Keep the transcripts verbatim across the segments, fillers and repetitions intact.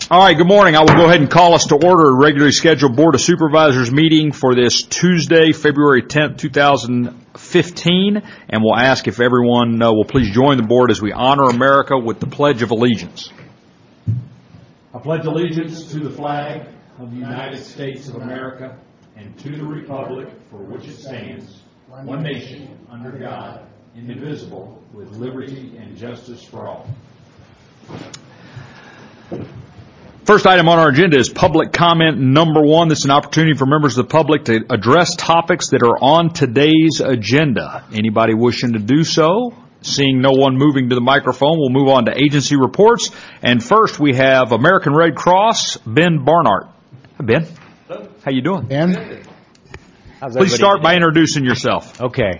All right, good morning. I will go ahead and call us to order a regularly scheduled Board of Supervisors meeting for this Tuesday, February tenth, two thousand fifteen, and we'll ask if everyone uh, will please join the board as we honor America with the Pledge of Allegiance. I pledge allegiance to the flag of the United States of America and to the republic for which it stands, one nation, under God, indivisible, with liberty and justice for all. First item on our agenda is public comment number one. This is an opportunity for members of the public to address topics that are on today's agenda. Anybody wishing to do so? Seeing no one moving to the microphone, we'll move on to agency reports. And first we have American Red Cross, Ben Barnhart. Hi, Ben. Hello. How you doing? Ben? Please start by introducing yourself. Okay.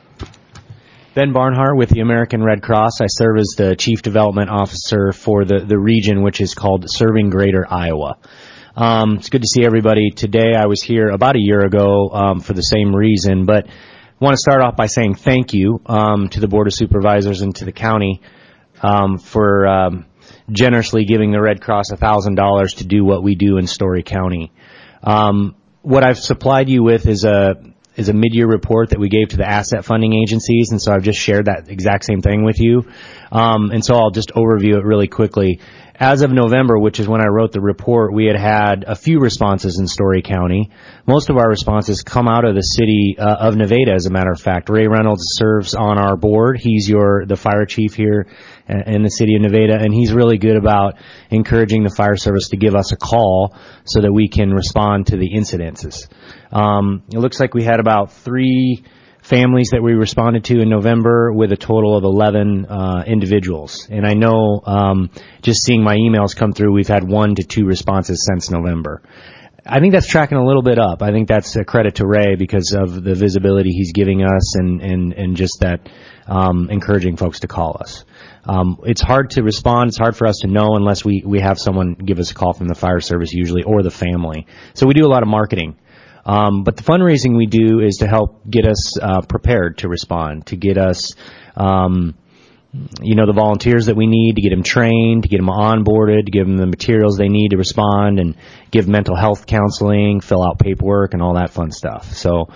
Ben Barnhart with the American Red Cross. I serve as the Chief Development Officer for the, the region, which is called Serving Greater Iowa. Um, it's good to see everybody today. I was here about a year ago um, for the same reason, but I want to start off by saying thank you um, to the Board of Supervisors and to the county um, for um, generously giving the Red Cross one thousand dollars to do what we do in Story County. Um, what I've supplied you with is a is a mid-year report that we gave to the asset funding agencies, and so I've just shared that exact same thing with you. Um, and so I'll just overview it really quickly. As of November, which is when I wrote the report, we had had a few responses in Story County. Most of our responses come out of the city uh, of Nevada, as a matter of fact. Ray Reynolds serves on our board. He's your the fire chief here in the city of Nevada, and he's really good about encouraging the fire service to give us a call so that we can respond to the incidences. Um, it looks like we had about three families that we responded to in November with a total of eleven uh, individuals. And I know um, just seeing my emails come through, we've had one to two responses since November. I think that's tracking a little bit up. I think that's a credit to Ray because of the visibility he's giving us and, and, and just that um, encouraging folks to call us. Um, it's hard to respond. It's hard for us to know unless we, we have someone give us a call from the fire service usually or the family. So we do a lot of marketing. Um, but the fundraising we do is to help get us uh, prepared to respond, to get us, um, you know, the volunteers that we need, to get them trained, to get them onboarded, to give them the materials they need to respond, and give mental health counseling, fill out paperwork, and all that fun stuff. So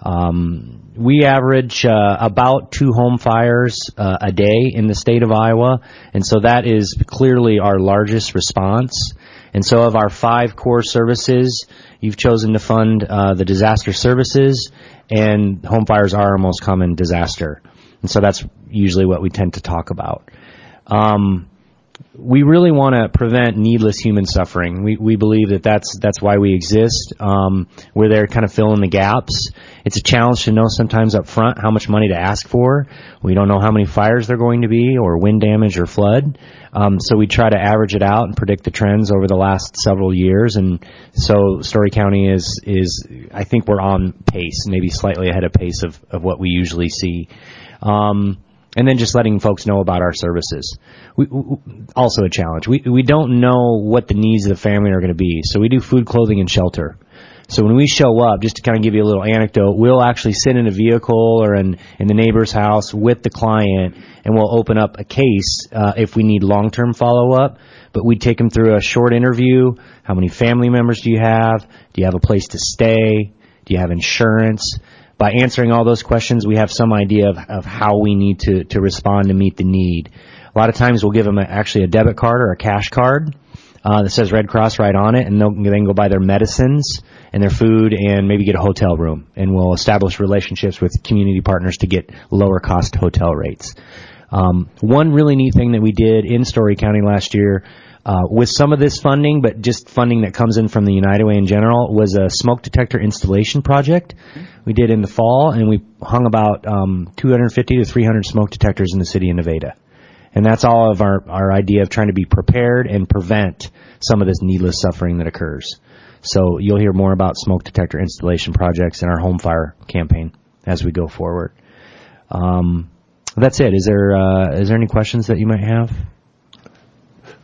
um, we average uh, about two home fires uh, a day in the state of Iowa, and so that is clearly our largest response. And so of our five core services, you've chosen to fund uh, the disaster services, and home fires are our most common disaster. And so that's usually what we tend to talk about. Um, we really want to prevent needless human suffering. We we believe that that's that's why we exist. Um, we're there to kind of fill in the gaps. It's a challenge to know sometimes up front how much money to ask for. We don't know how many fires there are going to be, or wind damage or flood. Um, so we try to average it out and predict the trends over the last several years. And so Story County is is I think we're on pace, maybe slightly ahead of pace of, of what we usually see. Um, And then just letting folks know about our services. We, we, also a challenge. We we don't know what the needs of the family are going to be. So we do food, clothing, and shelter. So when we show up, just to kind of give you a little anecdote, we'll actually sit in a vehicle or in, in the neighbor's house with the client, and we'll open up a case uh, if we need long-term follow-up. But we take them through a short interview. How many family members do you have? Do you have a place to stay? Do you have insurance? By answering all those questions, we have some idea of, of how we need to, to respond to meet the need. A lot of times we'll give them a, actually a debit card or a cash card uh, that says Red Cross right on it, and they'll they can go buy their medicines and their food and maybe get a hotel room. And we'll establish relationships with community partners to get lower cost hotel rates. Um, one really neat thing that we did in Story County last year Uh, with some of this funding, but just funding that comes in from the United Way in general, was a smoke detector installation project we did in the fall, and we hung about um, two hundred fifty to three hundred smoke detectors in the city of Nevada. And that's all of our, our idea of trying to be prepared and prevent some of this needless suffering that occurs. So you'll hear more about smoke detector installation projects in our home fire campaign as we go forward. Um, that's it. Is there uh, is there any questions that you might have?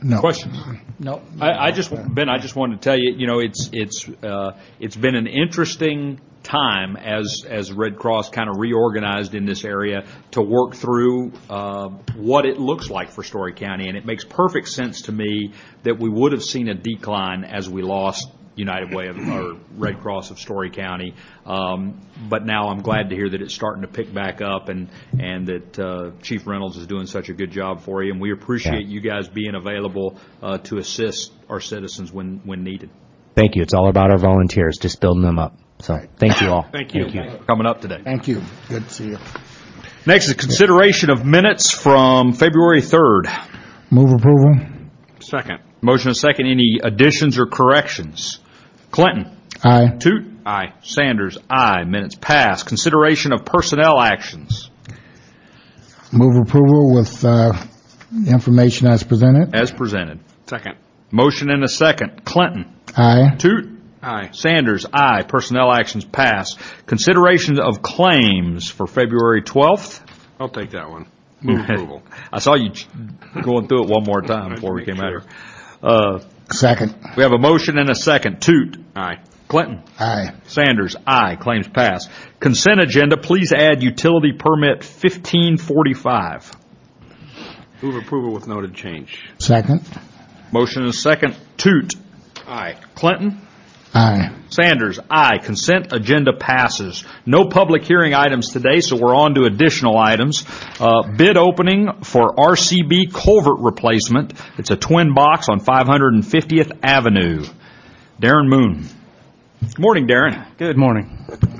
No. Questions? No. I, I just, Ben, I just wanted to tell you, you know, it's it's uh, it's been an interesting time as as Red Cross kind of reorganized in this area to work through uh, what it looks like for Story County, and it makes perfect sense to me that we would have seen a decline as we lost United Way of, or Red Cross of Story County. Um, but now I'm glad to hear that it's starting to pick back up, and and that uh, Chief Reynolds is doing such a good job for you. And we appreciate you guys being available uh, to assist our citizens when when needed. Thank you. It's all about our volunteers, just building them up. So thank you all. Thank you. Thank you for coming up today. Thank you. Good to see you. Next is consideration of minutes from February third. Move approval. Second. Motion and second. Any additions or corrections? Clinton. Aye. Toot. Aye. Sanders. Aye. Minutes passed. Consideration of personnel actions. Move approval with uh, information as presented. As presented. Second. Motion and a second. Clinton. Aye. Toot. Aye. Sanders. Aye. Personnel actions passed. Consideration of claims for February twelfth. I'll take that one. Move approval. I saw you ch- going through it one more time before we Make came out sure. here. Uh, Second. we have a motion and a second. Toot. Aye. Clinton. Aye. Sanders. Aye. Claims passed. Consent agenda. Please add utility permit fifteen forty-five. Move approval with noted change. Second. Motion and a second. Toot. Aye. Clinton. Aye. Sanders. Aye. Consent agenda passes. No public hearing items today, so we're on to additional items. Uh, bid opening for R C B culvert replacement. It's a twin box on five hundred fiftieth Avenue. Darren Moon. Good morning, Darren. Good morning.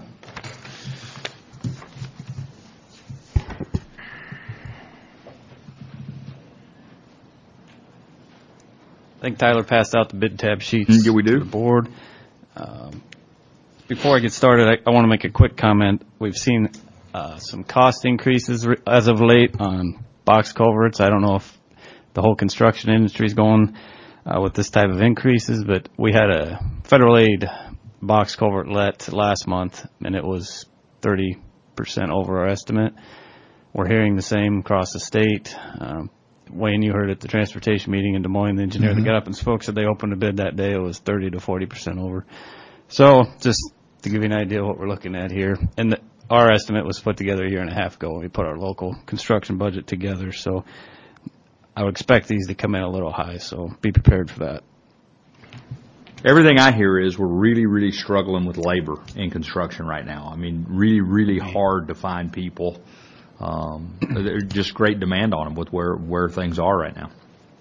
I think Tyler passed out the bid tab sheets. Mm, yeah, we do. To the board. Um, before I get started, I, I want to make a quick comment. We've seen uh, some cost increases re- as of late on box culverts. I don't know if the whole construction industry is going uh, with this type of increases, but we had a federal aid box culvert let last month, and it was thirty percent over our estimate. We're hearing the same across the state. Um, Wayne, you heard at the transportation meeting in Des Moines, the engineer Mm-hmm. that got up and spoke said they opened a bid that day. It was thirty to forty percent over. So just to give you an idea of what we're looking at here. And the, our estimate was put together a year and a half ago when we put our local construction budget together. So I would expect these to come in a little high, so be prepared for that. Everything I hear is we're really, really struggling with labor in construction right now. I mean, really, really hard to find people. Um, there's just great demand on them with where, where things are right now.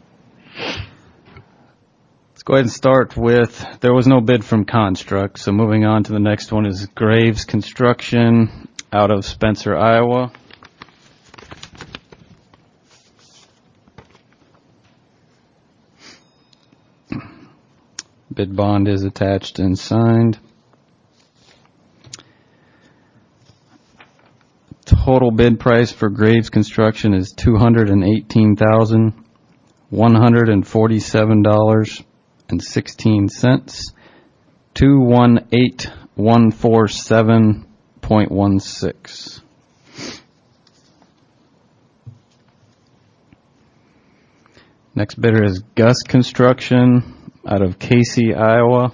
Let's go ahead and start with, there was no bid from Construct, so moving on to the next one is Graves Construction out of Spencer, Iowa. Bid bond is attached and signed. Total bid price for Graves Construction is two hundred eighteen thousand one hundred forty-seven dollars and sixteen cents. two one eight one four seven point one six. Next bidder is Gus Construction out of Casey, Iowa.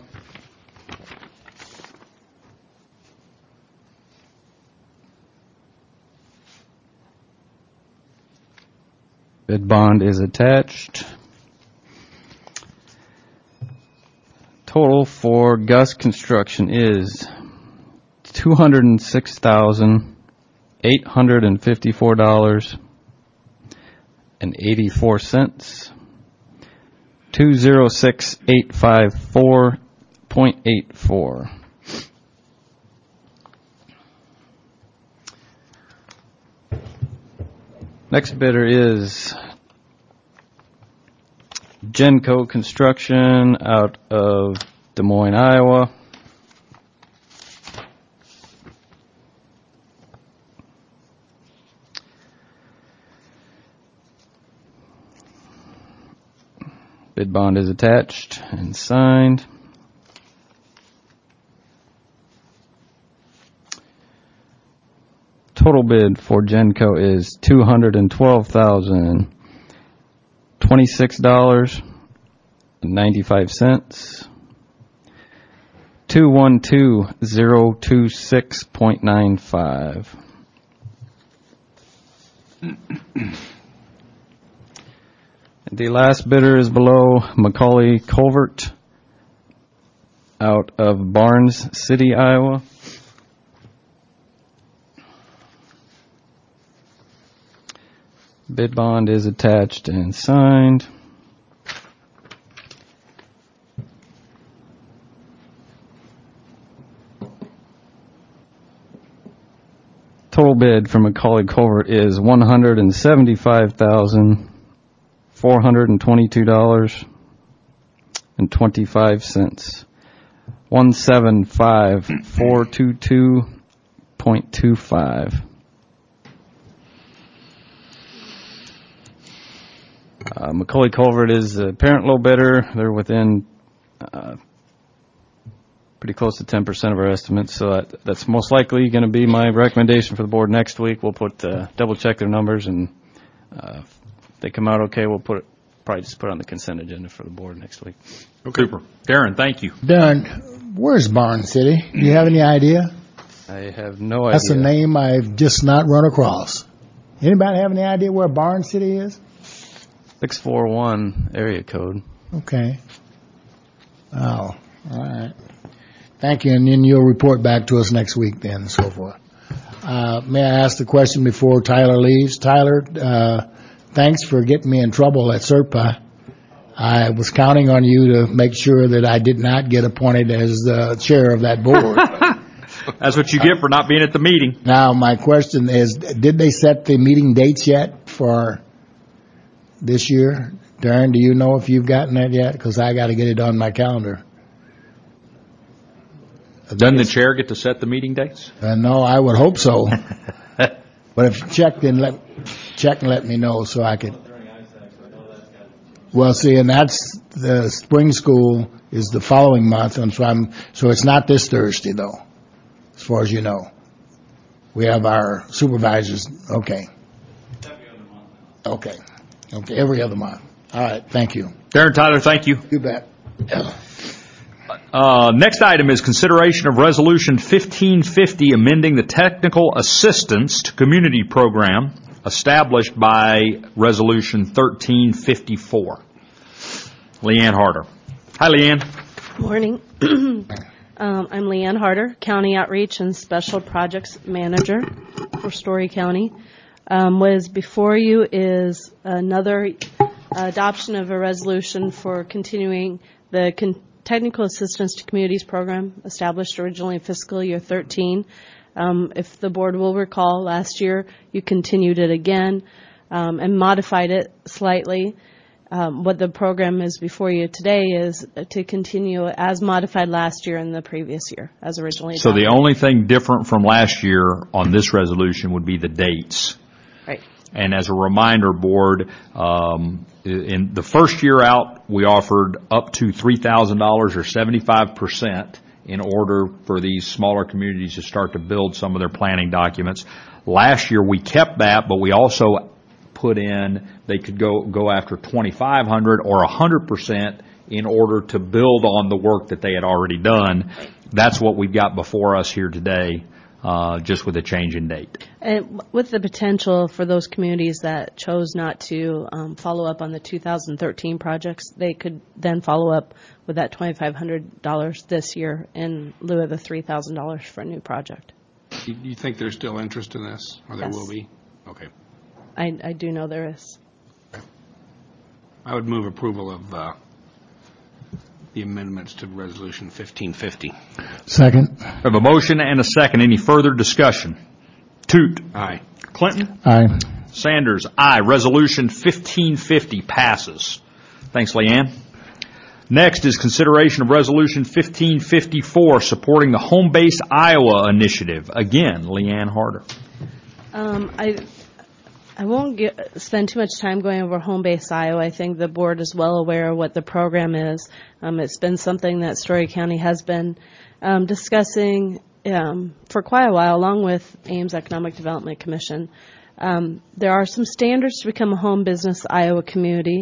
Bid bond is attached. Total for Gus Construction is two hundred six thousand eight hundred fifty-four dollars and eighty-four cents. two zero six eight five four point eight four. Next bidder is Genco Construction out of Des Moines, Iowa. Bid bond is attached and signed. Total bid for Genco is two hundred twelve thousand twenty-six dollars and ninety-five cents. two one two zero two six point nine five. The last bidder is below Macaulay Culvert out of Barnes City, Iowa. Bid bond is attached and signed. Total bid for Macaulay Culvert is one hundred seventy-five thousand four hundred twenty-two dollars and twenty-five cents. one seven five four two two point two five. Uh, Macaulay Culvert is the apparent low bidder. They're within uh, pretty close to ten percent of our estimates, so that, that's most likely going to be my recommendation for the board next week. We'll put uh, double check their numbers, and uh, if they come out okay, we'll put it, probably just put it on the consent agenda for the board next week. Okay. Super. Darren, thank you. Darren, where's Barnes City? Do you have any idea? I have no idea. That's a name I've just not run across. Anybody have any idea where Barnes City is? six four one area code. Okay. Oh, all right. Thank you, and then you'll report back to us next week then and so forth. Uh, may I ask the question before Tyler leaves? Tyler, uh, thanks for getting me in trouble at S E R P A. I was counting on you to make sure that I did not get appointed as the chair of that board. That's what you get for not being at the meeting. Now, my question is, did they set the meeting dates yet for this year? Darren, do you know if you've gotten that yet? Because I got to get it on my calendar. Doesn't the chair get to set the meeting dates? Uh, no, I would hope so. But if you check, then let check and let me know so I could. Well, see, and that's the spring school is the following month, and so I'm so it's not this Thursday though, as far as you know. We have our supervisors. Okay. Okay. Okay. Every other month. All right. Thank you. Darren, Tyler, thank you. You bet. Uh, next item is consideration of Resolution fifteen fifty, amending the Technical Assistance to Community Program established by Resolution thirteen fifty-four. Leanne Harder. Hi, Leanne. Morning. um, I'm Leanne Harder, County Outreach and Special Projects Manager for Story County. Um, what is before you is another adoption of a resolution for continuing the con- Technical Assistance to Communities program established originally in fiscal year thirteen. Um, if the board will recall, last year you continued it again um, and modified it slightly. Um, what the program is before you today is to continue as modified last year and the previous year as originally adopted. So the only thing different from last year on this resolution would be the dates. Right. And as a reminder, board, um, in the first year out, we offered up to three thousand dollars or seventy-five percent in order for these smaller communities to start to build some of their planning documents. Last year, we kept that, but we also put in they could go go after twenty-five hundred or one hundred percent in order to build on the work that they had already done. That's what we've got before us here today. Uh, just with a change in date. And with the potential for those communities that chose not to um, follow up on the two thousand thirteen projects, they could then follow up with that twenty-five hundred dollars this year in lieu of the three thousand dollars for a new project. Do you think there's still interest in this, or there Yes. will be? Okay. I, I do know there is. I would move approval of uh, the amendments to Resolution fifteen fifty. Second. We have a motion and a second. Any further discussion? Toot. Aye. Clinton. Aye. Sanders. Aye. Resolution fifteen fifty passes. Thanks, Leanne. Next is consideration of Resolution fifteen fifty-four, supporting the Home Base Iowa initiative. Again, Leanne Harder. Um, I I won't get, spend too much time going over Home Base Iowa. I think the board is well aware of what the program is. Um, it's been something that Story County has been um, discussing um, for quite a while, along with Ames Economic Development Commission. Um, there are some standards to become a home business Iowa community,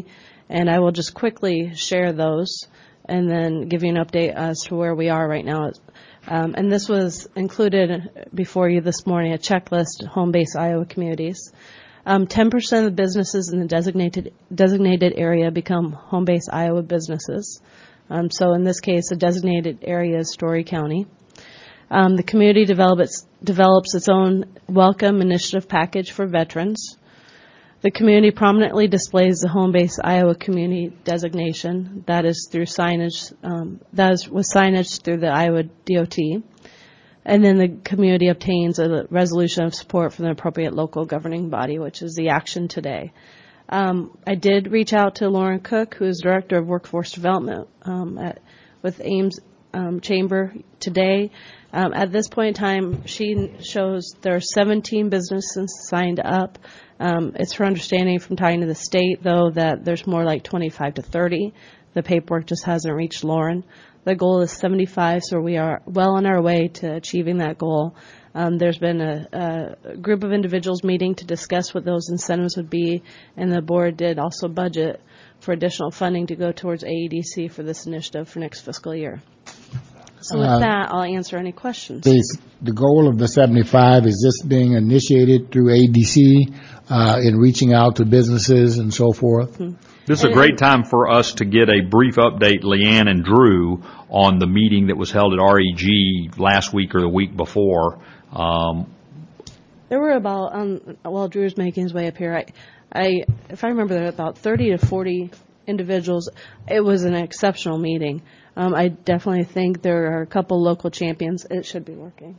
And I will just quickly share those and then give you an update as to where we are right now. Um, and this was included before you this morning, a checklist, home-based Iowa communities. Um, ten percent of the businesses in the designated designated area become home-based Iowa businesses. Um, so in this case, the designated area is Story County. Um, the community develops, develops its own welcome initiative package for veterans. The community prominently displays the home-based Iowa community designation. That is through signage. Um, that is with signage through the Iowa D O T. And then the community obtains a resolution of support from the appropriate local governing body, which is the action today. Um, I did reach out to Lauren Cook, who is Director of Workforce Development um, at, with Ames um, Chamber today. Um, at this point in time, she shows there are seventeen businesses signed up. Um, it's her understanding from talking to the state, though, that there's more like twenty-five to thirty. The paperwork just hasn't reached Lauren. The goal is seventy-five, so we are well on our way to achieving that goal. Um, there's been a, a group of individuals meeting to discuss what those incentives would be, and the board did also budget for additional funding to go towards A E D C for this initiative for next fiscal year. So with Uh, that, I'll answer any questions. The, the goal of the seventy-five, is this being initiated through A D C uh, in reaching out to businesses and so forth? Hmm. This is a great time for us to get a brief update, Leanne and Drew, on the meeting that was held at R E G last week or the week before. Um, There were about, um, while Drew's making his way up here, I, I, if I remember, there were about thirty to forty individuals. It was an exceptional meeting. Um, I definitely think there are a couple local champions. It should be working.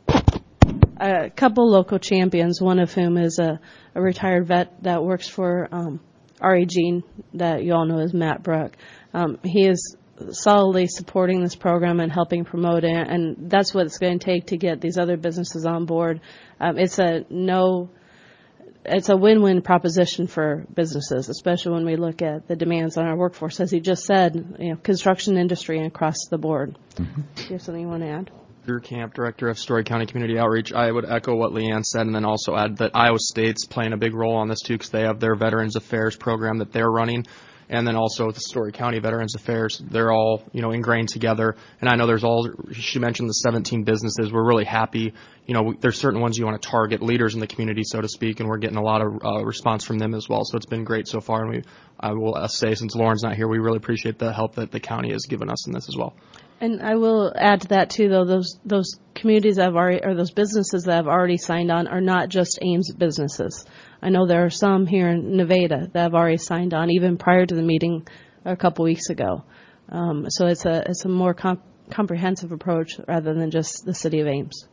A couple local champions, one of whom is a, a retired vet that works for um, R E G, that you all know as Matt Brook. Um, he is solidly supporting this program and helping promote it, and that's what it's going to take to get these other businesses on board. Um, it's a no, it's a win-win proposition for businesses, especially when we look at the demands on our workforce. As he just said, you know, construction industry and across the board. Mm-hmm. Do you have something you want to add? Drew Camp, Director of Story County Community Outreach. I would echo what Leanne said and then also add that Iowa State's playing a big role on this too, because they have their Veterans Affairs program that they're running. And then also the Story County Veterans Affairs, they're all, you know, ingrained together. And I know there's all, she mentioned the seventeen businesses. We're really happy. You know, there's certain ones you want to target, leaders in the community, so to speak, and we're getting a lot of uh, response from them as well. So it's been great so far. And we, I will uh, say, since Lauren's not here, we really appreciate the help that the county has given us in this as well. And I will add to that too, though, those those communities that have already, or those businesses that have already signed on are not just Ames businesses. I know there are some here in Nevada that have already signed on, even prior to the meeting a couple weeks ago. Um, so it's a it's a more comp- comprehensive approach rather than just the city of Ames.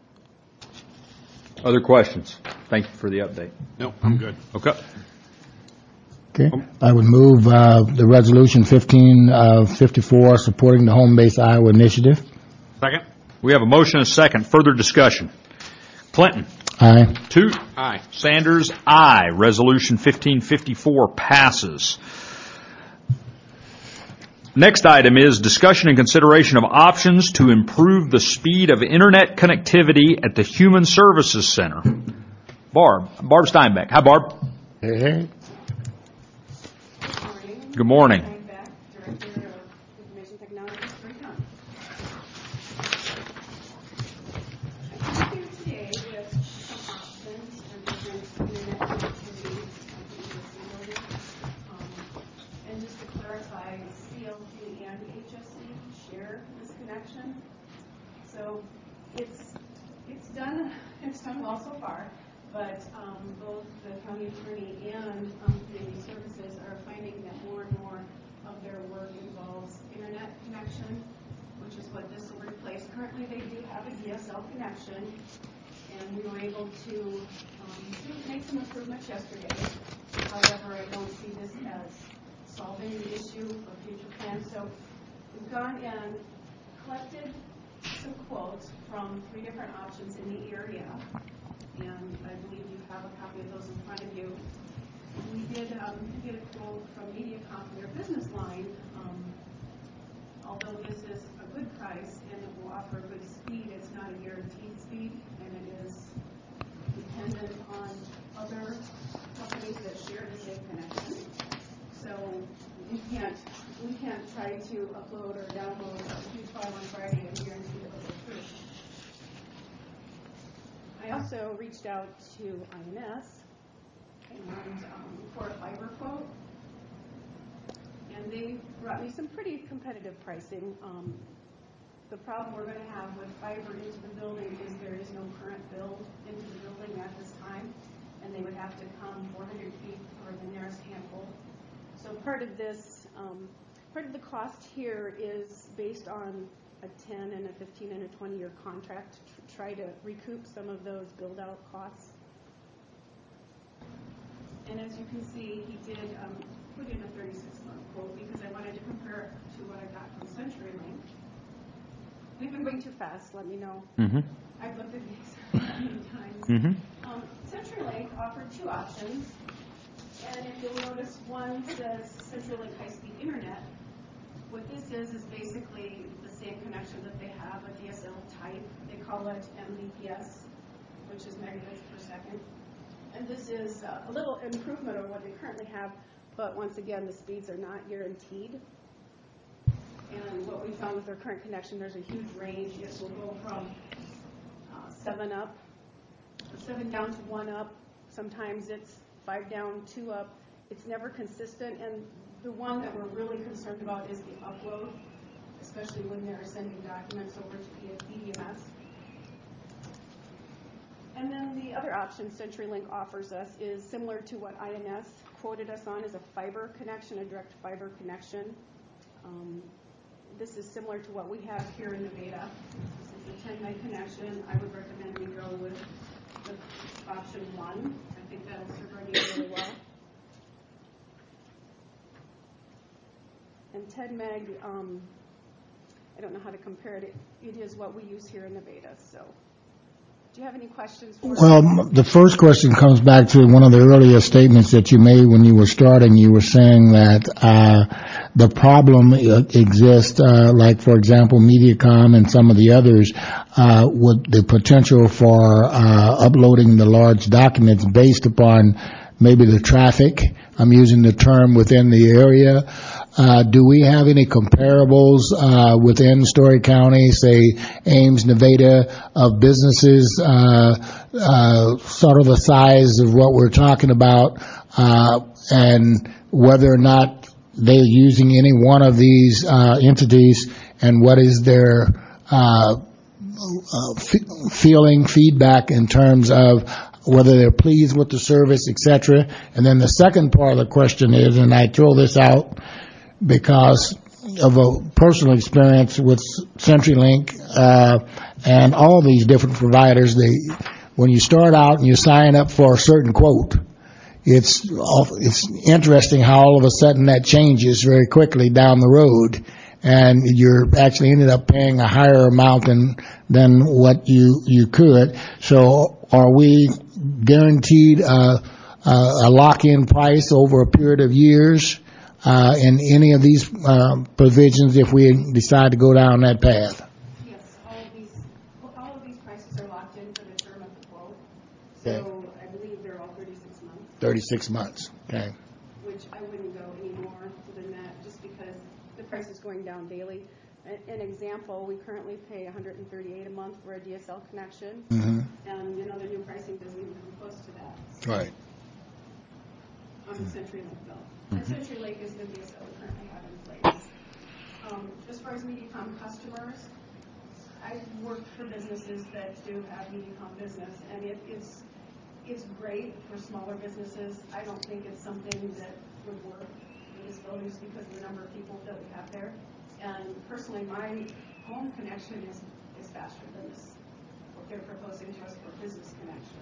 Other questions? Thank you for the update. No, I'm good. Okay. Okay. I would move uh, the resolution fifteen fifty-four supporting the home-based Iowa initiative. Second. We have a motion and a second. Further discussion. Clinton. Aye. Toot. Aye. Sanders. Aye. Resolution fifteen fifty-four passes. Next item is discussion and consideration of options to improve the speed of internet connectivity at the Human Services Center. Barb. Barb Steinbeck. Hi, Barb. Hey, hey. Good morning. Steinbeck, Director of Information Technology for Story County. I'm here today with some options and different internet connectivity at the E S C building. Um, and just to clarify, C L T and H S C share this connection. So it's it's done it's done well so far. But um, both the county attorney and um, community services are finding that more and more of their work involves internet connection, which is what this will replace. Currently, they do have a D S L connection, and we were able to um, make some improvements yesterday. However, I don't see this as solving the issue or future plans. So we've gone and collected some quotes from three different options in the area. And I believe you have a copy of those in front of you. We did um, get a quote from MediaCom for their business line. Um, although this is a good price and it will offer good speed, it's not a guaranteed speed, and it is dependent on other companies that share the same connection. So you can't, we can't try to upload or download a huge file on Friday and guarantee it will go through. I also reached out to I N S and um, for a fiber quote, and they brought me some pretty competitive pricing. Um, the problem we're going to have with fiber into the building is there is no current build into the building at this time, and they would have to come four hundred feet for the nearest handful. So part of this, um, part of the cost here is based on a ten and a fifteen and a twenty year contract to try to recoup some of those build out costs. And as you can see, he did um, put in a thirty-six month quote because I wanted to compare it to what I got from CenturyLink. If I'm going too fast, let me know. Mm-hmm. I've looked at these many times. Mm-hmm. Um, CenturyLink offered two options, and if you'll notice, one says CenturyLink high-speed internet. What this is is basically the same connection that they have, a D S L type. They call it M B P S, which is megabits per second. And this is uh, a little improvement over what they currently have, but once again, the speeds are not guaranteed. And what we found with our current connection, there's a huge range. It will go from uh, seven up, seven down to one up. Sometimes it's five down, two up. It's never consistent. And the one that we're really concerned about is the upload, especially when they're sending documents over to P D M S. And then the other option CenturyLink offers us is similar to what I N S quoted us on, is a fiber connection, a direct fiber connection. Um, this is similar to what we have here in the beta. This is a ten meg connection. I would recommend we go with the option one. I think that'll serve our needs really well. And ten meg, um, I don't know how to compare it. It, it is what we use here in the beta. So, do you have any questions for Well, m- the first question comes back to one of the earlier statements that you made when you were starting. You were saying that uh, the problem uh, exists, uh, like, for example, Mediacom and some of the others, uh, with the potential for uh, uploading the large documents based upon maybe the traffic. I'm using the term within the area. Uh, do we have any comparables uh, within Story County, say Ames, Nevada, of businesses uh, uh, sort of the size of what we're talking about, uh, and whether or not they're using any one of these uh, entities, and what is their uh, uh, f- feeling, feedback in terms of whether they're pleased with the service, et cetera. And then the second part of the question is, and I throw this out because of a personal experience with CenturyLink uh, and all these different providers, they, when you start out and you sign up for a certain quote, it's it's interesting how all of a sudden that changes very quickly down the road, and you're actually ended up paying a higher amount than than what you you could. So, are we guaranteed uh, uh, a lock-in price over a period of years uh, in any of these uh, provisions if we decide to go down that path? Yes, all of these, all of these prices are locked in for the term of the quote. Okay. So I believe they're all thirty-six months, thirty-six months. Okay. which I wouldn't go any more than that just because the price is going down daily. A- An example, we currently pay one hundred thirty-eight dollars a month for a D S L connection, Mm-hmm. and you know the new pricing doesn't even come close to that Right. on the CenturyLink bill. And CenturyLink is the D S L we currently have in place. Um, as far as Mediacom customers, I work for businesses that do have Mediacom business, and it is it's great for smaller businesses. I don't think it's something that would work for this building just because of the number of people that we have there. And personally, my home connection is, is faster than this, what they're proposing to us for business connection.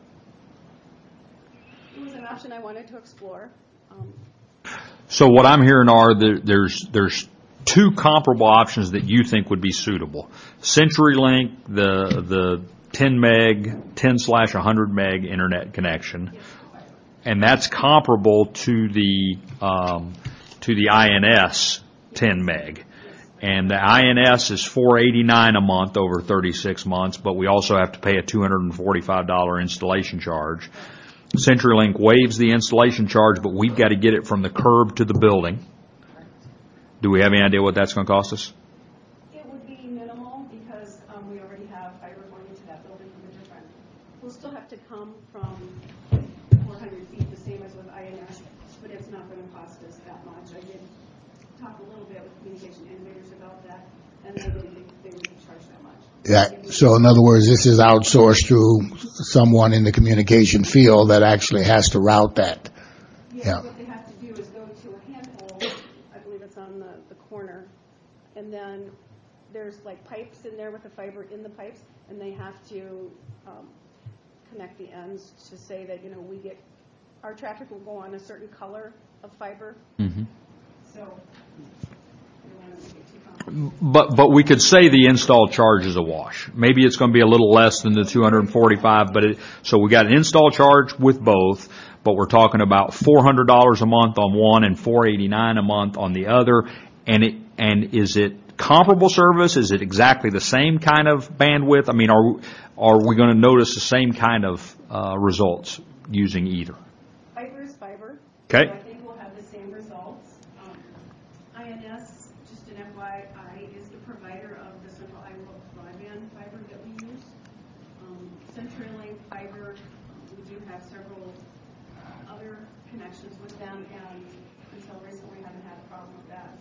It was an option I wanted to explore. Um, So what I'm hearing are there, there's there's two comparable options that you think would be suitable. CenturyLink, the the ten meg, ten slash one hundred meg internet connection, and that's comparable to the um, to the I N S ten meg. And the I N S is four eighty-nine a month over thirty-six months, but we also have to pay a two hundred forty-five dollars installation charge. CenturyLink waives the installation charge, but we've got to get it from the curb to the building. Do we have any idea what that's going to cost us? It would be minimal because um, we already have fiber going into that building from a different. We'll still have to come from four hundred feet, the same as with I N S, but it's not going to cost us that much. I did talk a little bit with communication innovators about that, and they didn't think they would charge that much. Yeah, so in other words, this is outsourced through someone in the communication field that actually has to route that. Yes, Yeah. what they have to do is go to a handhole, I believe it's on the, the corner, and then there's like pipes in there with the fiber in the pipes, and they have to um, connect the ends to say that, you know, we get, our traffic will go on a certain color of fiber. Mm-hmm. So, I don't want to make it too complicated. But but we could say the install charge is a wash. Maybe it's going to be a little less than the two hundred forty-five, but it, so we got an install charge with both, but we're talking about four hundred dollars a month on one and four eighty-nine a month on the other. And it and is it comparable service? Is it exactly the same kind of bandwidth? I mean, are are we going to notice the same kind of uh, results using either? Fiber is fiber. Okay. So I think we'll have the same results. Um, I N S, just an F Y I, is the provider of the Central Iowa broadband fiber that we use. Um, CenturyLink fiber, we do have several other connections with them, and until recently, we haven't had a problem with that.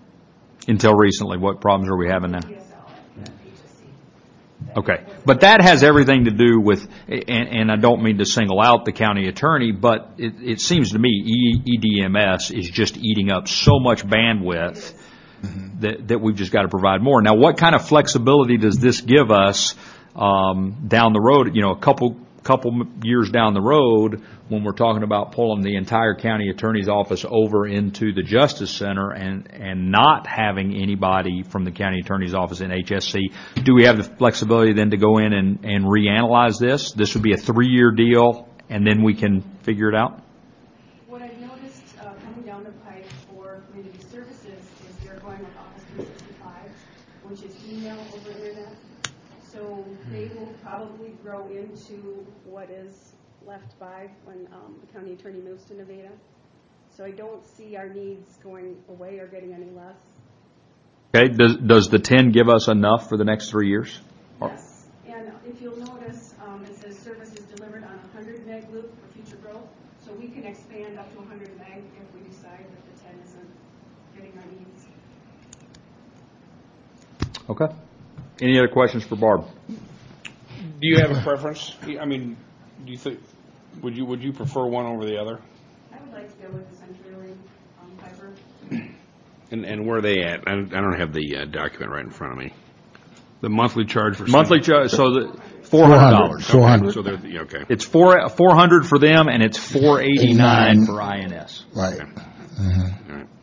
Until recently, what problems are we having now? D S L at H S C. Okay, but that has everything to do with, and, and I don't mean to single out the county attorney, but it, it seems to me E- EDMS is just eating up so much bandwidth that, that we've just got to provide more. Now, what kind of flexibility does this give us um, down the road? You know, a couple couple years down the road, when we're talking about pulling the entire county attorney's office over into the Justice Center and, and not having anybody from the county attorney's office in H S C, do we have the flexibility then to go in and, and reanalyze this? This would be a three-year deal, and then we can figure it out? What I've noticed uh, coming down the pipe for community services is they're going with Office three sixty-five, which is email over internet. So they will probably grow into what is left by when um, the county attorney moves to Nevada. So I don't see our needs going away or getting any less. Okay, does, does the ten give us enough for the next three years? Yes, and if you'll notice, um, it says services delivered on a one hundred meg loop for future growth. So we can expand up to one hundred meg if we decide that the ten isn't getting our needs. Okay. Any other questions for Barb? Do you have a preference? I mean, do you think, would you, would you prefer one over the other? I would like to go with the CenturyLink um, fiber. And, and where are they at? I don't, I don't have the uh, document right in front of me. The monthly charge for Monthly charge, so the four hundred dollars. four hundred. So they're, yeah, okay. It's four four hundred for them, and it's four eighty nine for I N S. Right. All right.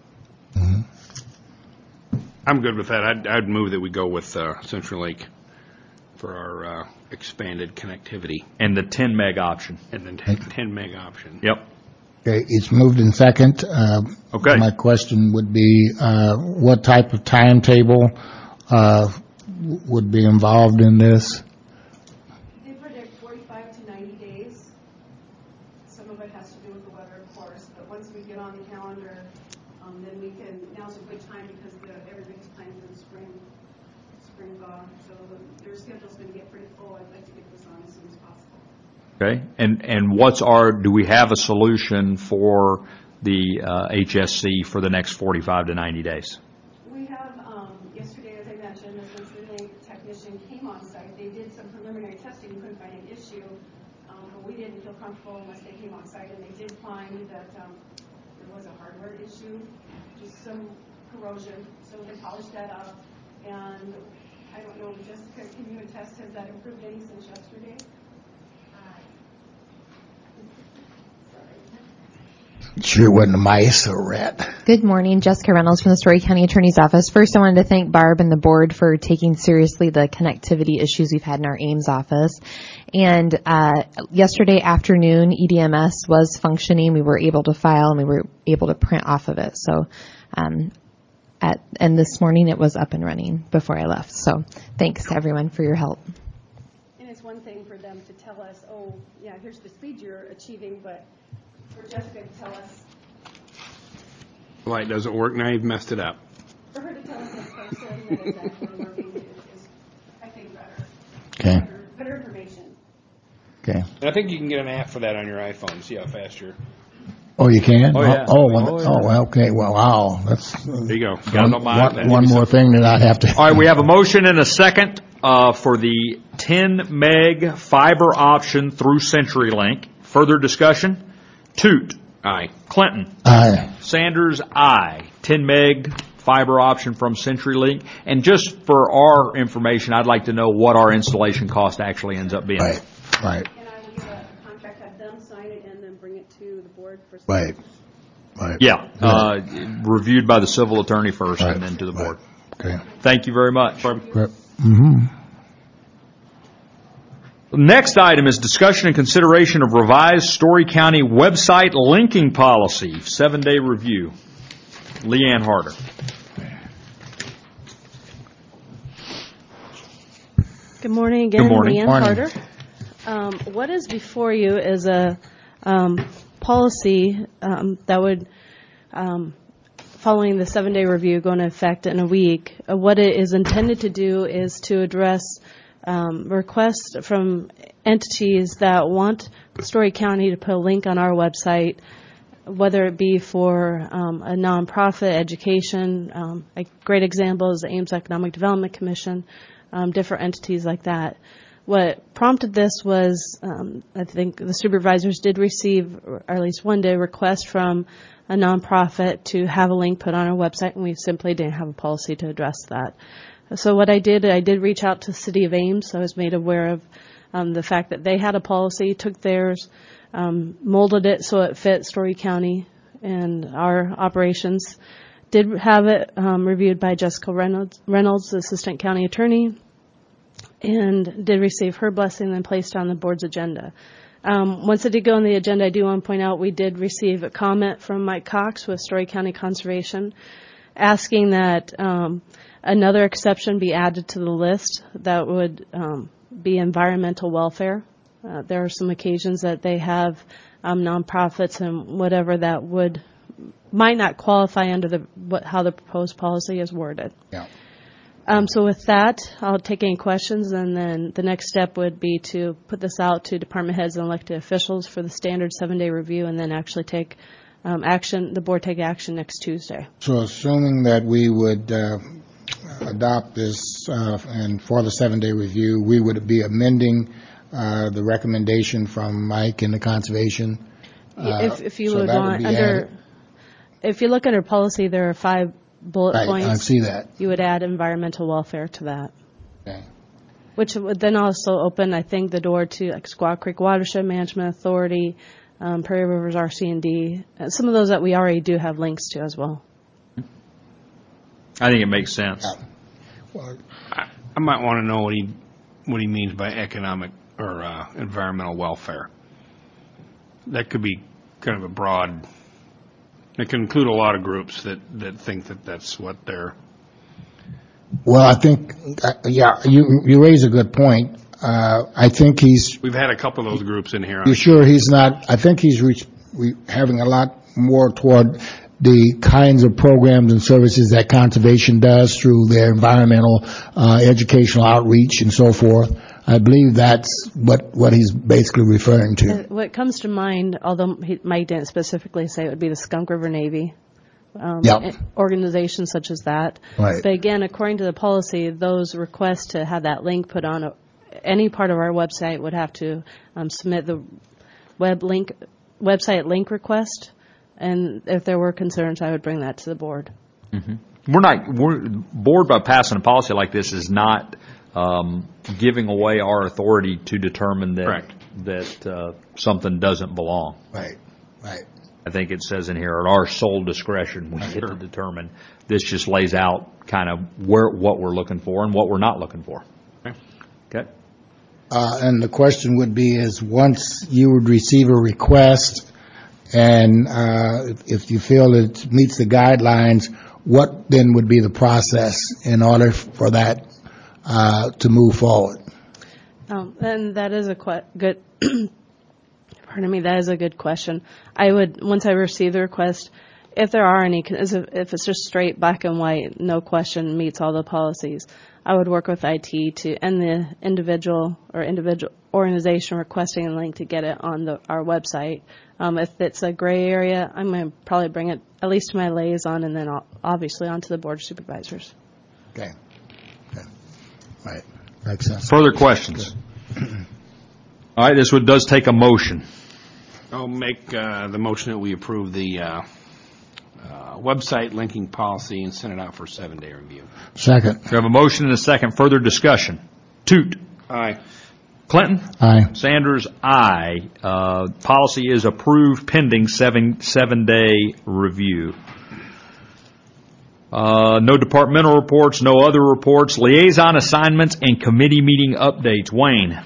I'm good with that. I'd, I'd move that we go with uh, CenturyLink for our uh, expanded connectivity And the ten meg option. and then ten, ten meg option. Yep. Okay, it's moved in second. Uh, Okay. My question would be, uh, what type of timetable uh, w- would be involved in this? They predict forty-five to ninety days. Some of it has to do with the weather, of course, but once we get on the calendar, um, then we can, now's a good time because the, everybody's planning for the spring, spring thaw. So the, their schedule's going to get pretty full. I'd like to get this on as soon as possible. Okay. And and what's our? Do we have a solution for the uh, H S C for the next forty-five to ninety days? We have, um, yesterday, as I mentioned, the CenturyLink technician came on site. They did some preliminary testing and couldn't find an issue, um, but we didn't feel comfortable unless they came on site, and they did find that um, there was a hardware issue, just some corrosion. So they polished that up, and I don't know, Jessica, can you attest, has that improved any since yesterday? Sure wasn't a mice or a rat. Good morning, Jessica Reynolds from the Story County Attorney's Office. First, I wanted to thank Barb and the board for taking seriously the connectivity issues we've had in our Ames office. And uh, yesterday afternoon, E D M S was functioning. We were able to file and we were able to print off of it. So, um, at, and this morning it was up and running before I left. So, thanks to everyone for your help. And it's one thing for them to tell us, oh, yeah, here's the speed you're achieving, but for Jessica to tell us Light doesn't work, now you've messed it up. For her to tell us in person that it's actually working is, is, I think, better. Okay. Better, better information. Okay. And I think you can get an app for that on your iPhone, see how fast you're... Oh, you can? Oh, yeah. Oh, one- Oh, yeah. oh, well, okay, well, wow, that's There you go. Got it one, on my one- iPad. one more thing that I have to. All right, we have a motion and a second uh, for the ten meg fiber option through CenturyLink. Further discussion? Toot. Aye. Clinton. Aye. Sanders, aye. ten meg fiber option from CenturyLink. And just for our information, I'd like to know what our installation cost actually ends up being. Right, right, And I will get a contract, have them sign it, and then bring it to the board for. right, right. Yeah, uh, reviewed by the civil attorney first Right, and then to the board. Okay. Thank you very much. Mm-hmm. Next item is discussion and consideration of revised Story County website linking policy, seven-day review. Leanne Harder. Good morning again. Good morning. Leanne Morning. Harder. Um, what is before you is a um, policy um, that would, um, following the seven-day review, go into effect in a week. Uh, what it is intended to do is to address um, requests from entities that want Story County to put a link on our website, whether it be for um, a nonprofit, education. Um, a great example is the Ames Economic Development Commission, um, different entities like that. What prompted this was, um, I think the supervisors did receive, or at least one day, request from a nonprofit to have a link put on our website, and we simply didn't have a policy to address that. So what I did, I did reach out to the City of Ames. I was made aware of um, the fact that they had a policy, took theirs, um, molded it so it fit Story County and our operations. Did have it um, reviewed by Jessica Reynolds, Reynolds, the Assistant County Attorney, and did receive her blessing and placed on the board's agenda. Um, once it did go on the agenda, I do want to point out we did receive a comment from Mike Cox with Story County Conservation asking that um, another exception be added to the list that would um, be environmental welfare. Uh, there are some occasions that they have um, nonprofits and whatever that would might not qualify under the what, how the proposed policy is worded. Yeah. Um, so with that, I'll take any questions, and then the next step would be to put this out to department heads and elected officials for the standard seven-day review, and then actually take um, action. The board take action next Tuesday. So assuming that we would uh, adopt this uh, and for the seven-day review, we would be amending uh, the recommendation from Mike and the conservation. Uh, if, if you so would that want be under, added? if you look under policy, there are five bullet Right, points. I see that. You would add environmental welfare to that, Okay. which would then also open, I think, the door to like Squaw Creek Watershed Management Authority, um, Prairie Rivers R C and D, uh, some of those that we already do have links to as well. I think it makes sense. Yeah. Well, I, I might want to know what he what he means by economic or uh, environmental welfare. That could be kind of a broad. It can include a lot of groups that, that think that that's what they're. well, I think, uh, yeah, you you raise a good point. Uh, I think he's We've had a couple of those groups in here. You sure he's not, I think he's reach, we, having a lot more toward the kinds of programs and services that conservation does through their environmental, uh, educational outreach and so forth. I believe that's what, what he's basically referring Uh, to. what comes to mind, although he, Mike didn't specifically say it, would be the Skunk River Navy. Um, Yep. eh, organizations such as that. Right. But again, according to the policy, those requests to have that link put on a, any part of our website would have to um, submit the web link, website link request. And if there were concerns, I would bring that to the board. We're not, we're, board by passing a policy like this is not um, giving away our authority to determine that, Correct. that uh, something doesn't belong. Right, right. I think it says in here, at our sole discretion, we get to determine. This just lays out kind of where, what we're looking for and what we're not looking for. Okay. Okay? Uh, and the question would be is once you would receive a request and, uh, if, if you feel it meets the guidelines, what then would be the process in order for that, uh, to move forward? Um, and that is a que- good, pardon me, that is a good question. I would, once I receive the request, if there are any, 'cause if, if it's just straight black and white, no question meets all the policies, I would work with I T to, and the individual or individual organization requesting a link to get it on the, our website. Um, if it's a gray area, I'm going to probably bring it at least to my liaison and then I'll, obviously onto the board of supervisors. Okay. Okay. Right. Makes sense. Further questions? All right, this one does take a motion. I'll make uh, the motion that we approve the uh, uh, website linking policy and send it out for seven-day review. Second. We have a motion and a second. Further discussion. Toot. Aye. Clinton? Aye. Sanders, aye. Uh, Policy is approved pending seven, seven-day review. Uh, No departmental reports, no other reports. Liaison assignments and committee meeting updates. Wayne?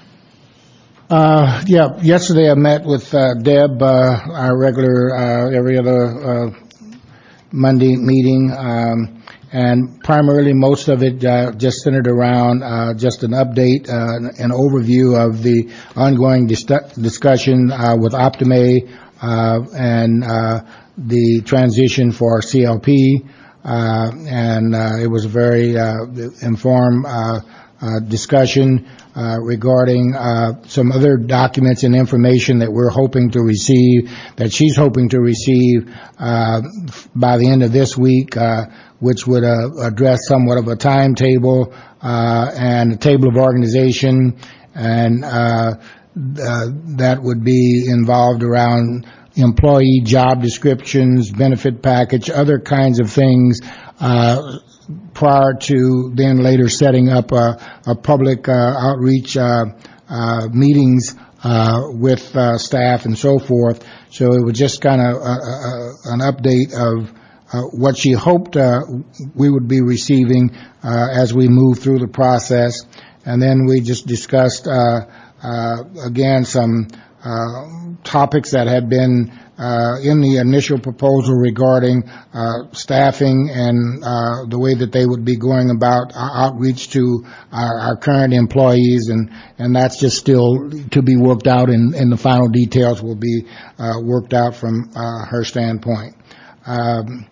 Uh, yeah, yesterday I met with uh, Deb, uh, our regular uh, every other uh, Monday meeting, um, and primarily most of it uh, just centered around uh, just an update, uh, an overview of the ongoing dis- discussion uh, with Optime uh, and uh, the transition for C L P, uh, and uh, it was a very uh, informed uh, uh, discussion Uh, regarding uh, some other documents and information that we're hoping to receive, that she's hoping to receive uh, by the end of this week, uh, which would uh, address somewhat of a timetable uh, and a table of organization, and uh, uh, that would be involved around employee job descriptions, benefit package, other kinds of things, uh, prior to then later setting up a, a public uh, outreach uh, uh, meetings uh, with uh, staff and so forth. So it was just kind of uh, uh, an update of uh, what she hoped uh, we would be receiving uh, as we move through the process. And then we just discussed, uh, uh, again, some uh, topics that had been Uh, in the initial proposal regarding uh, staffing and uh, the way that they would be going about outreach to our, our current employees, and, and that's just still to be worked out, and, and the final details will be uh, worked out from uh, her standpoint. Um,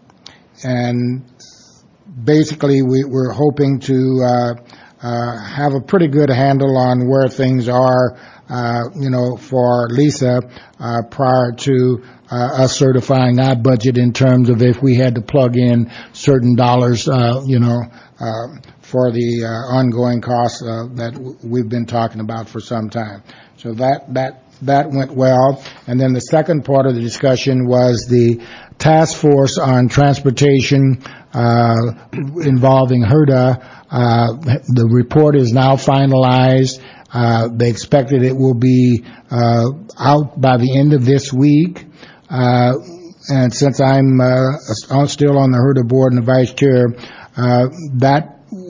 and basically, we, we're hoping to uh, uh, have a pretty good handle on where things are, uh, you know, for Lisa uh, prior to Uh, us certifying our budget in terms of if we had to plug in certain dollars, uh, you know, uh, for the uh, ongoing costs uh, that w- we've been talking about for some time. So that that that went well. And then the second part of the discussion was the task force on transportation uh, involving HERDA. Uh, the report is now finalized. Uh, they expected it will be uh, out by the end of this week. Uh, and since I'm, uh, still on the HERDA board and the vice chair, uh, that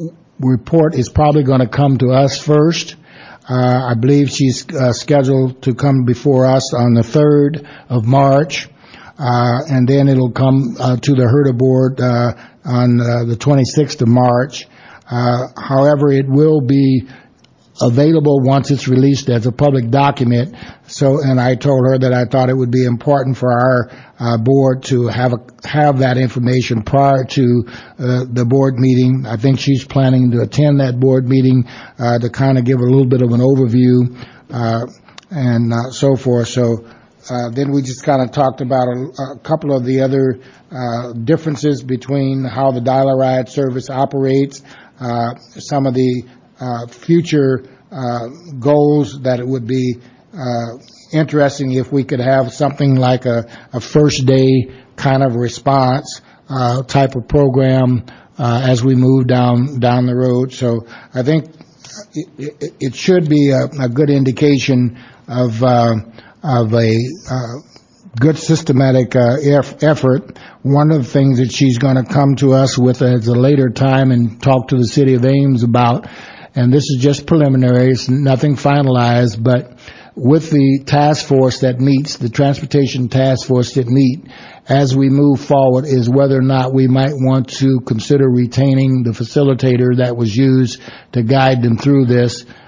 report is probably going to come to us first. Uh, I believe she's uh, scheduled to come before us on the third of March, uh, and then it'll come uh, to the HERDA board uh, on uh, the twenty-sixth of March. Uh, however, it will be available once it's released as a public document. So, and I told her that I thought it would be important for our uh, board to have a, have that information prior to uh, the board meeting. I think she's planning to attend that board meeting uh, to kind of give a little bit of an overview uh, and uh, so forth. So uh, then we just kind of talked about a, a couple of the other uh, differences between how the dial-a-ride service operates, uh, some of the Uh, future uh, goals, that it would be uh, interesting if we could have something like a, a first day kind of response uh, type of program uh, as we move down down the road. So I think it, it, it should be a, a good indication of uh, of a uh, good systematic uh, effort. One of the things that she's going to come to us with at a later time and talk to the city of Ames about, and this is just preliminary, it's nothing finalized, but with the task force that meets, the transportation task force that meet, as we move forward, is whether or not we might want to consider retaining the facilitator that was used to guide them through this,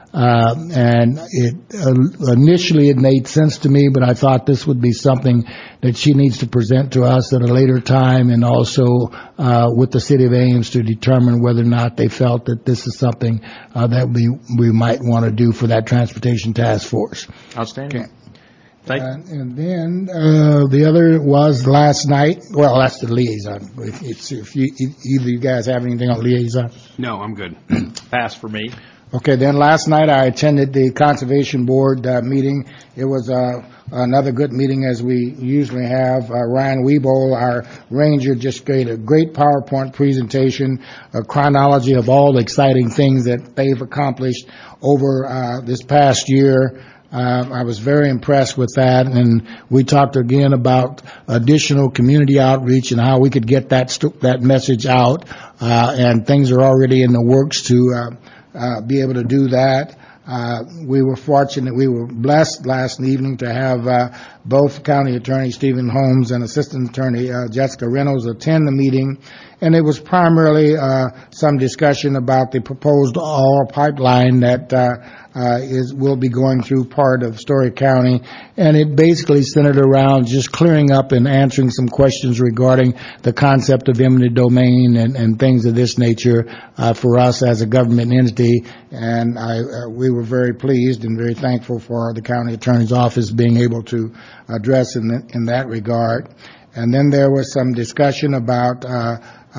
Uh, and it uh, initially it made sense to me, but I thought this would be something that she needs to present to us at a later time, and also uh, with the city of Ames to determine whether or not they felt that this is something uh, that we we might want to do for that transportation task force. Outstanding. Okay. Thank you. Uh, and then uh, the other was last night. Well, that's the liaison. If, it's, if you, either you guys have anything on liaison? No, I'm good. Pass for me. Okay, then last night I attended the Conservation Board uh, meeting. It was uh, another good meeting as we usually have. Uh, Ryan Weebold, our ranger, just gave a great PowerPoint presentation, a chronology of all the exciting things that they've accomplished over uh, this past year. Uh, I was very impressed with that, and we talked again about additional community outreach and how we could get that st- that message out, uh, and things are already in the works to uh, uh, be able to do that. Uh, we were fortunate, we were blessed last evening to have uh, both County Attorney Stephen Holmes and Assistant Attorney uh, Jessica Reynolds attend the meeting, and it was primarily uh, some discussion about the proposed oil pipeline that uh, uh, is will be going through part of Story County, and it basically centered around just clearing up and answering some questions regarding the concept of eminent domain and, and things of this nature uh, for us as a government entity, and I, uh, we were very pleased and very thankful for the County Attorney's Office being able to address in, the, in that regard. And then there was some discussion about uh,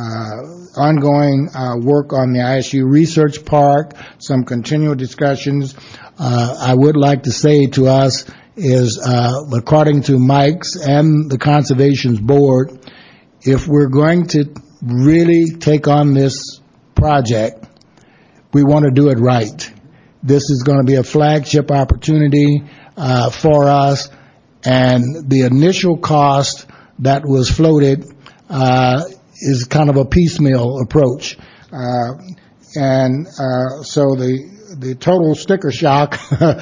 uh, ongoing uh, work on the I S U Research Park, some continual discussions. Uh, I would like to say to us is, uh, according to Mike's and the Conservation Board, if we're going to really take on this project, we want to do it right. This is going to be a flagship opportunity uh, for us, and the initial cost that was floated uh, is kind of a piecemeal approach, uh, and uh, so the the total sticker shock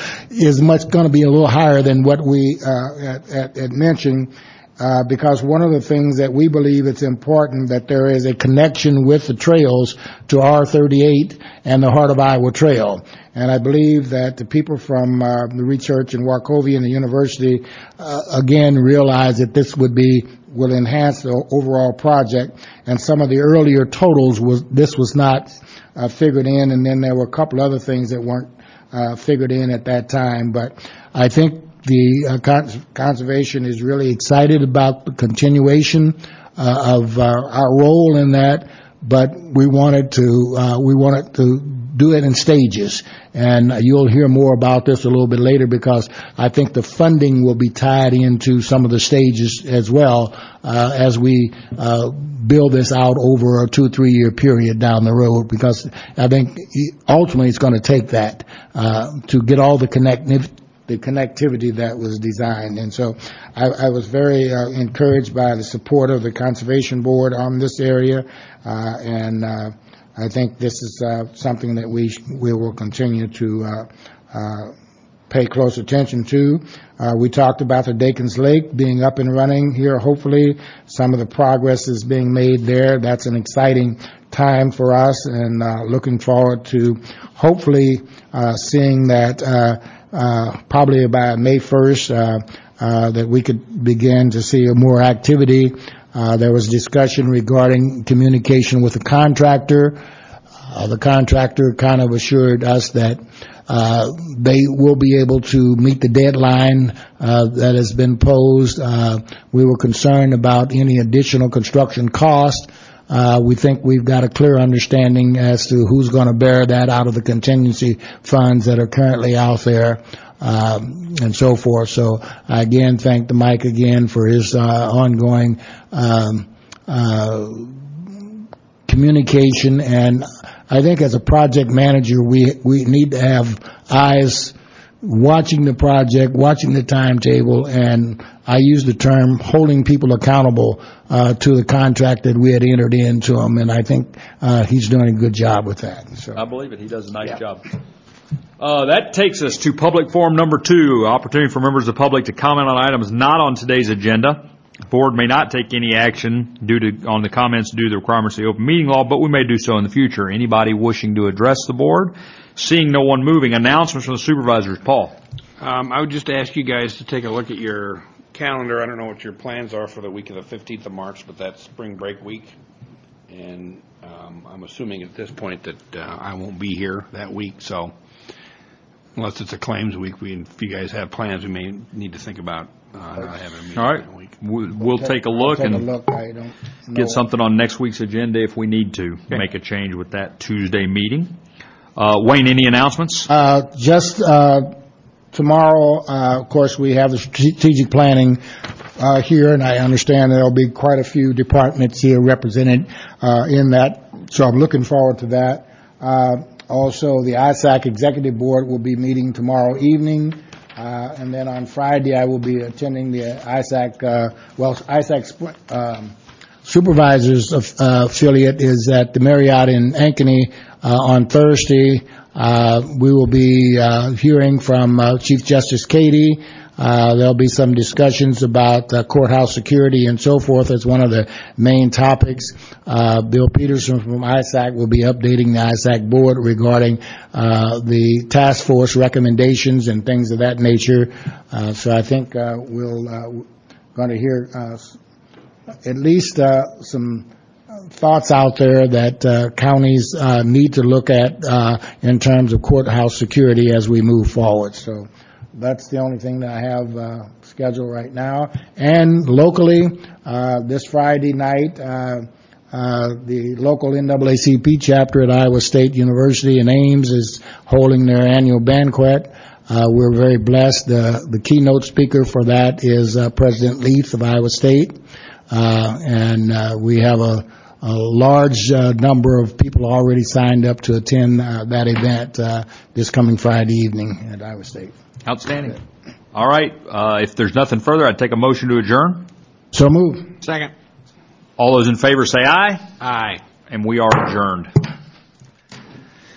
is much going to be a little higher than what we uh, had, had, had mentioned. Uh, because one of the things that we believe it's important that there is a connection with the trails to R thirty-eight and the Heart of Iowa Trail. And I believe that the people from uh, the research in Wachovia and the university, uh, again, realize that this would be, will enhance the overall project. And some of the earlier totals was, this was not uh, figured in, and then there were a couple other things that weren't uh, figured in at that time. But I think the uh, cons- conservation is really excited about the continuation uh, of uh, our role in that, but we wanted to uh, we wanted to do it in stages, and you'll hear more about this a little bit later because I think the funding will be tied into some of the stages as well uh, as we uh, build this out over a two three year period down the road, because I think ultimately it's going to take that uh, to get all the connectivity the connectivity that was designed. And so I, I was very uh, encouraged by the support of the Conservation Board on this area, uh, and uh, I think this is uh, something that we sh- we will continue to uh, uh, pay close attention to. Uh, we talked about the Dakins Lake being up and running here. Hopefully some of the progress is being made there. That's an exciting time for us, and uh, looking forward to hopefully uh, seeing that uh, Uh, probably by May first, uh, uh, that we could begin to see more activity. Uh, there was discussion regarding communication with the contractor. Uh, the contractor kind of assured us that uh, they will be able to meet the deadline uh, that has been posed. Uh, we were concerned about any additional construction cost. Uh, we think we've got a clear understanding as to who's going to bear that out of the contingency funds that are currently out there, um, and so forth. So I again thank the Mike again for his uh, ongoing um, uh, communication. And I think as a project manager, we we need to have eyes watching the project, watching the timetable, and I use the term holding people accountable uh, to the contract that we had entered into them, and I think uh, he's doing a good job with that. So. I believe it. He does a nice yeah. job. Uh, that takes us to public forum number two, opportunity for members of the public to comment on items not on today's agenda. Board may not take any action due to, on the comments due to the requirements of the open meeting law, but we may do so in the future. Anybody wishing to address the board? Seeing no one moving, announcements from the supervisors. Paul. Um, I would just ask you guys to take a look at your calendar. I don't know what your plans are for the week of the fifteenth of March, but that's spring break week. And um, I'm assuming at this point that uh, I won't be here that week, so unless it's a claims week, we, if you guys have plans, we may need to think about uh, not having a meeting All right. that week. We'll, we'll take a look I'll take a and look. I don't know. get something on next week's agenda if we need to make a change with that Tuesday meeting. Uh, Wayne, any announcements? Uh, Just uh, tomorrow, uh, of course, we have the strategic planning uh, here, and I understand there'll be quite a few departments here represented uh, in that, so I'm looking forward to that. Uh, Also, the I S A C Executive Board will be meeting tomorrow evening, uh, and then on Friday, I will be attending the I S A C, uh, well, I S A C um, Supervisors of, uh, affiliate is at the Marriott in Ankeny uh, on Thursday. Uh, we will be uh, hearing from uh, Chief Justice Cady. Uh, there'll be some discussions about uh, courthouse security and so forth as one of the main topics. Uh, Bill Peterson from I S A C will be updating the I S A C board regarding uh, the task force recommendations and things of that nature. Uh, so I think uh, we'll uh, going to hear uh, at least uh, some thoughts out there that uh, counties uh, need to look at uh, in terms of courthouse security as we move forward. So that's the only thing that I have uh, scheduled right now. And locally, uh, this Friday night, uh, uh, the local N double A C P chapter at Iowa State University in Ames is holding their annual banquet. Uh, we're very blessed. The, the keynote speaker for that is uh, President Leaf of Iowa State. Uh, and uh, we have a, a large uh, number of people already signed up to attend uh, that event uh, this coming Friday evening at Iowa State. Outstanding. All right. Uh, if there's nothing further, I'd take a motion to adjourn. So move. Second. All those in favor say aye, Aye. and we are adjourned.